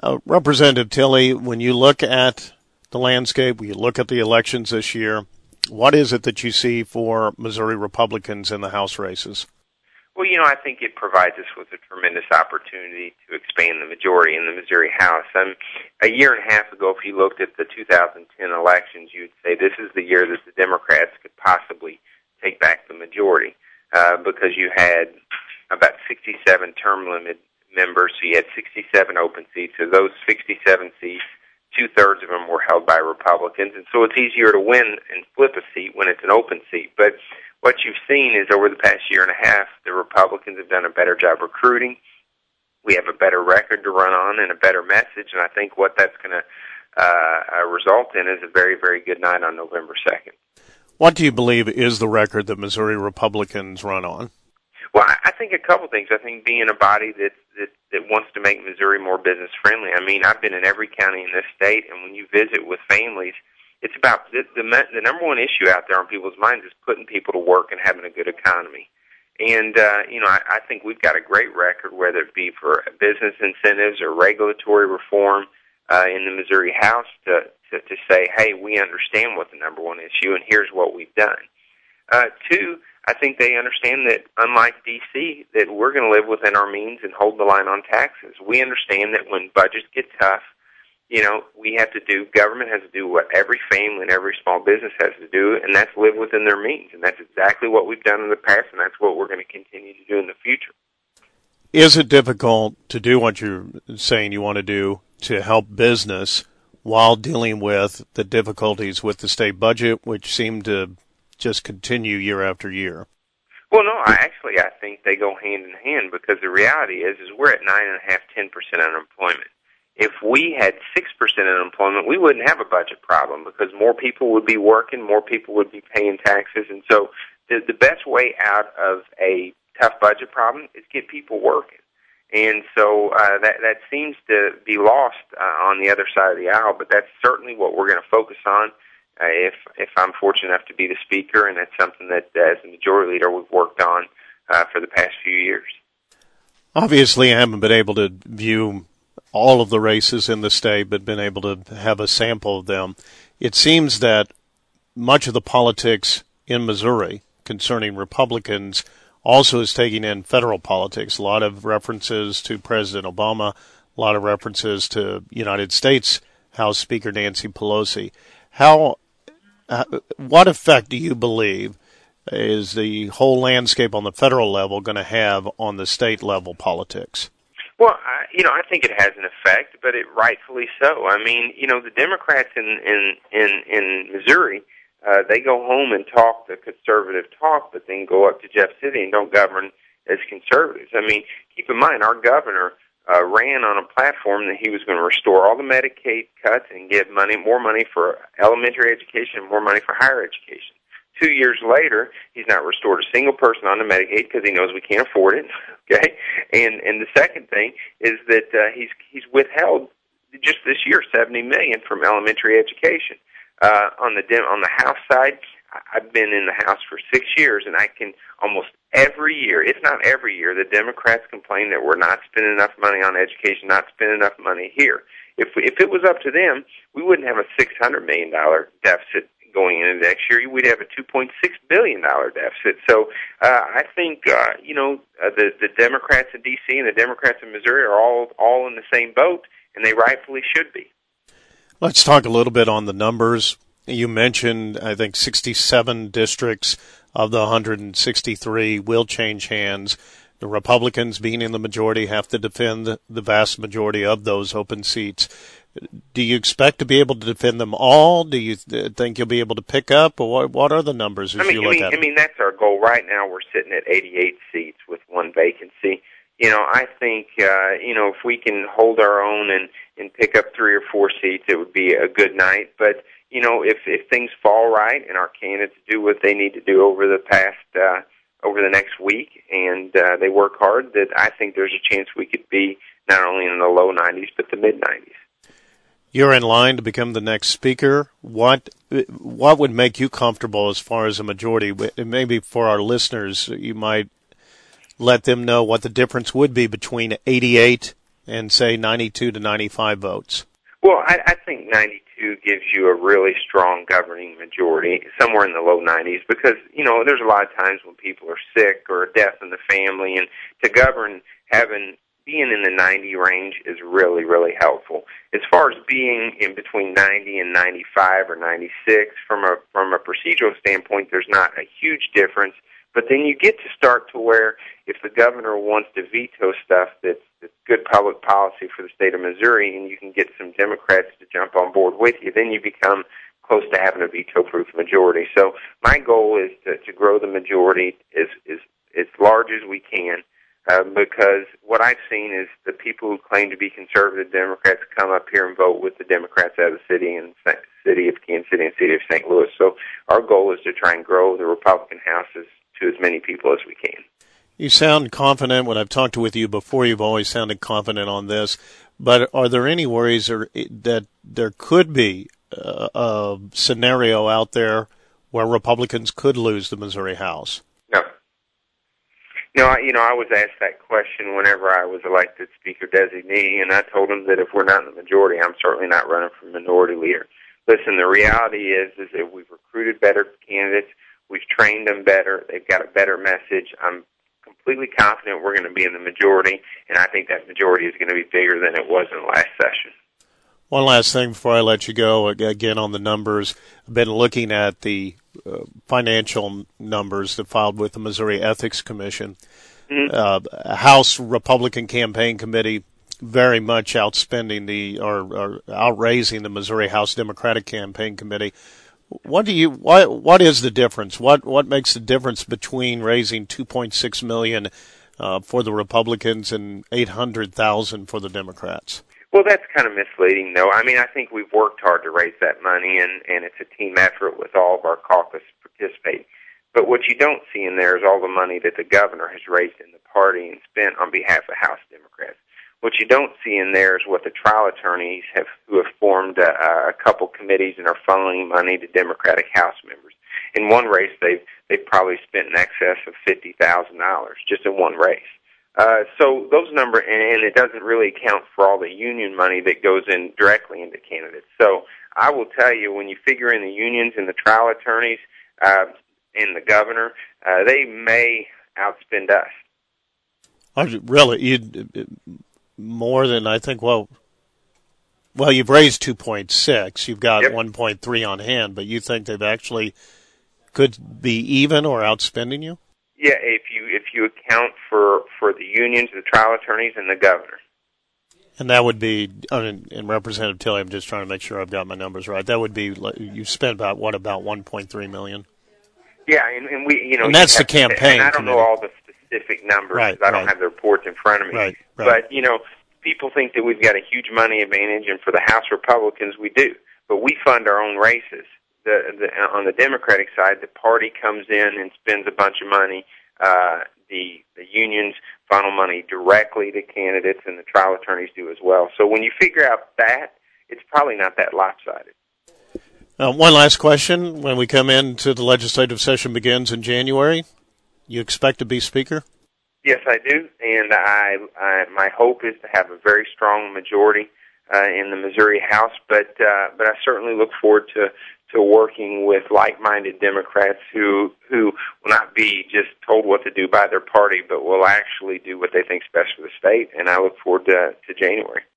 Representative Tilley, when you look at the landscape, when you look at the elections this year, what is it that you see for Missouri Republicans in the House races? Well, I think it provides us with a tremendous opportunity to expand the majority in the Missouri House. A year and a half ago, if you looked at the 2010 elections, you'd say this is the year that the Democrats could possibly take back the majority because you had about 67 term limit members, so you had 67 open seats. So those 67 seats, two-thirds of them were held by Republicans, and so it's easier to win and flip a seat when it's an open seat. But what you've seen is over the past year and a half, the Republicans have done a better job recruiting. We have a better record to run on and a better message, and I think what that's going to result in is a very, very good night on November 2nd. What do you believe is the record that Missouri Republicans run on? Well, I think a couple things. I think being a body that wants to make Missouri more business friendly. I've been in every county in this state, and when you visit with families, it's about the number one issue out there on people's minds is putting people to work and having a good economy. And I think we've got a great record, whether it be for business incentives or regulatory reform in the Missouri House, to say, hey, we understand what the number one issue, and here's what we've done. Two, I think they understand that, unlike D.C., that we're going to live within our means and hold the line on taxes. We understand that when budgets get tough, government has to do what every family and every small business has to do, and that's live within their means. And that's exactly what we've done in the past, and that's what we're going to continue to do in the future. Is it difficult to do what you're saying you want to do to help business while dealing with the difficulties with the state budget, which seem to just continue year after year? Well, no, I think they go hand in hand, because the reality is we're at 9.5%, 10% unemployment. If we had 6% unemployment, we wouldn't have a budget problem, because more people would be working, more people would be paying taxes. And so the best way out of a tough budget problem is get people working. And so that seems to be lost on the other side of the aisle, but that's certainly what we're going to focus on if I'm fortunate enough to be the speaker, and that's something that as the majority leader we've worked on for the past few years. Obviously, I haven't been able to view all of the races in the state, but been able to have a sample of them. It seems that much of the politics in Missouri concerning Republicans also is taking in federal politics. A lot of references to President Obama, a lot of references to United States House Speaker Nancy Pelosi. What effect do you believe is the whole landscape on the federal level going to have on the state level politics? Well, I think it has an effect, but it rightfully so. The Democrats in Missouri, they go home and talk the conservative talk, but then go up to Jeff City and don't govern as conservatives. Keep in mind, our governor ran on a platform that he was going to restore all the Medicaid cuts and give more money for elementary education, more money for higher education. 2 years later, he's not restored a single person on the Medicaid because he knows we can't afford it. Okay, and the second thing is that he's withheld just this year $70 million from elementary education. On the House side, I've been in the House for 6 years, and I can almost every year, if not every year, the Democrats complain that we're not spending enough money on education, not spending enough money here. If it was up to them, we wouldn't have a $600 million deficit going into next year. We'd have a $2.6 billion deficit. So I think the Democrats in D.C. and the Democrats in Missouri are all in the same boat, and they rightfully should be. Let's talk a little bit on the numbers. You mentioned, I think, 67 districts of the 163 will change hands. The Republicans, being in the majority, have to defend the vast majority of those open seats. Do you expect to be able to defend them all? Do you think you'll be able to pick up? Or what are the numbers as you look at it? That's our goal. Right now we're sitting at 88 seats with one vacancy. I think, if we can hold our own and pick up 3 or 4 seats, it would be a good night. But, if things fall right and our candidates do what they need to do over the next week, and they work hard, that I think there's a chance we could be not only in the low 90s, but the mid-90s. You're in line to become the next speaker. What would make you comfortable as far as a majority? Maybe for our listeners, you might let them know what the difference would be between 88 and say 92 to 95 votes? Well, I think 92 gives you a really strong governing majority, somewhere in the low 90s, because, there's a lot of times when people are sick or a death in the family, and to govern, being in the 90 range is really, really helpful. As far as being in between 90 and 95 or 96, from a procedural standpoint, there's not a huge difference. But then you get to start to where if the governor wants to veto stuff that's good public policy for the state of Missouri, and you can get some Democrats to jump on board with you, then you become close to having a veto-proof majority. So my goal is to grow the majority as large as we can, because what I've seen is the people who claim to be conservative Democrats come up here and vote with the Democrats out of the city of Kansas City and city of St. Louis. So our goal is to try and grow the Republican houses to as many people as we can. You sound confident. When I've talked with you before, you've always sounded confident on this. But are there any worries that there could be a scenario out there where Republicans could lose the Missouri House? No, I was asked that question whenever I was elected Speaker Designee, and I told them that if we're not in the majority, I'm certainly not running for Minority Leader. Listen, the reality is that we've recruited better candidates, we've trained them better, they've got a better message. I'm completely confident we're going to be in the majority, and I think that majority is going to be bigger than it was in the last session. One last thing before I let you go, again on the numbers. I've been looking at the financial numbers that filed with the Missouri Ethics Commission. Mm-hmm. House Republican Campaign Committee very much outraising the Missouri House Democratic Campaign Committee. What is the difference? What makes the difference between raising $2.6 million for the Republicans and $800,000 for the Democrats? Well, that's kind of misleading, though. I think we've worked hard to raise that money, and it's a team effort with all of our caucus participating. But what you don't see in there is all the money that the governor has raised in the party and spent on behalf of House Democrats. What you don't see in there is what the trial attorneys who have formed a couple committees and are funneling money to Democratic House members. In one race, they've probably spent in excess of $50,000 just in one race. So those numbers, and it doesn't really account for all the union money that goes in directly into candidates. So I will tell you, when you figure in the unions and the trial attorneys and the governor, they may outspend us. Really? More than, I think, well, you've raised 2.6. You've got 1.3 on hand, but you think they've actually could be even or outspending you? Yeah, if you account for the unions, the trial attorneys, and the governor. And that would be, and Representative Tilley, I'm just trying to make sure I've got my numbers right. That would be, you spent about $1.3 million? Yeah, and we, and that's the campaign. And I don't know all the specific numbers. Right, I don't have the reports in front of me. Right. But people think that we've got a huge money advantage, and for the House Republicans, we do. But we fund our own races. On the Democratic side, the party comes in and spends a bunch of money. The unions funnel money directly to candidates, and the trial attorneys do as well. So when you figure out that, it's probably not that lopsided. One last question. When we come into the legislative session begins in January, you expect to be Speaker? Yes, I do, and my hope is to have a very strong majority in the Missouri House, but I certainly look forward to working with like-minded Democrats who will not be just told what to do by their party, but will actually do what they think is best for the state, and I look forward to January.